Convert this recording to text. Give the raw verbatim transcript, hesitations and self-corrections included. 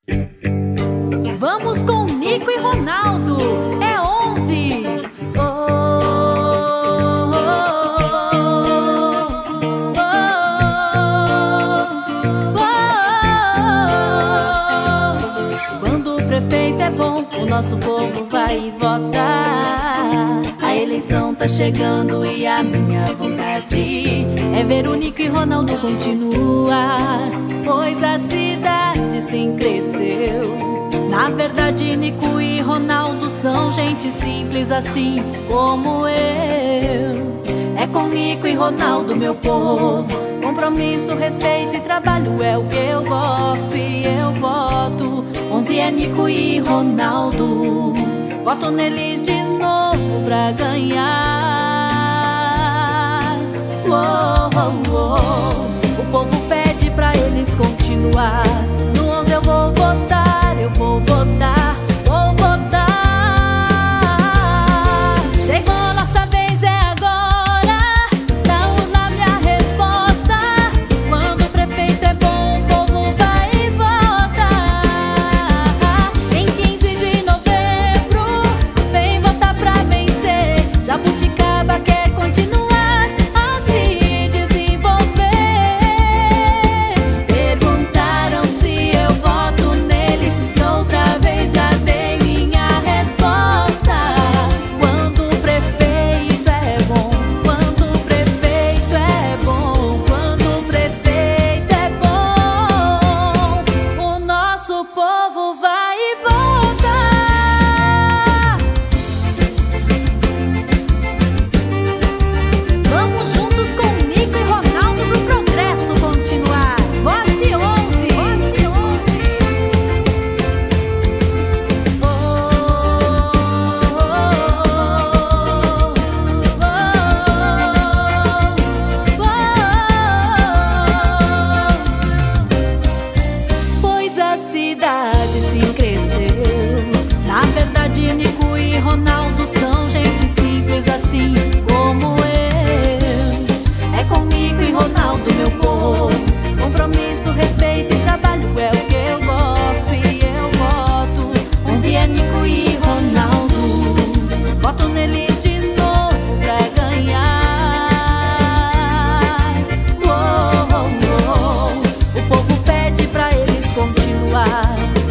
Vamos com Nico e Ronaldo, é onze. Oh, oh, oh, oh, oh. Quando o prefeito é bom, o nosso povo vai votar. A eleição tá chegando e a minha vontade é ver o Nico e Ronaldo continuar, pois a cidade sim cresceu. Na verdade, Nico e Ronaldo são gente simples assim como eu. É com Nico e Ronaldo, meu povo, compromisso, respeito e trabalho é o que eu gosto e eu voto. Onze é Nico e Ronaldo, voto neles de novo pra ganhar. Oh, oh, oh. O povo pede pra eles continuar. No onze eu vou votar, eu vou votar, vou votar. Chegou nossa vez, é agora. Da urna minha resposta. Quando o prefeito é bom, o povo vai votar. Em quinze de novembro, vem votar pra vencer. Jabuticaba quer continuar a se desenvolver. Perguntaram se eu voto neles, outra vez já dei minha resposta. Quando o prefeito é bom, quando o prefeito é bom, quando o prefeito é bom, o nosso povo vai votar. Vamos juntos com Nico e Ronaldo pro progresso continuar. Vote onze. Oh, oh, oh, oh. Pois a cidade sim cresceu. Na verdade, Nico e Ronaldo são gente simples assim como eu. É com Nico e Ronaldo, meu povo, compromisso, respeito e trabalho é o que eu gosto e eu voto. Onze é Nico e Ronaldo, voto neles de novo pra ganhar. Oh, oh, oh. O povo pede pra eles continuar.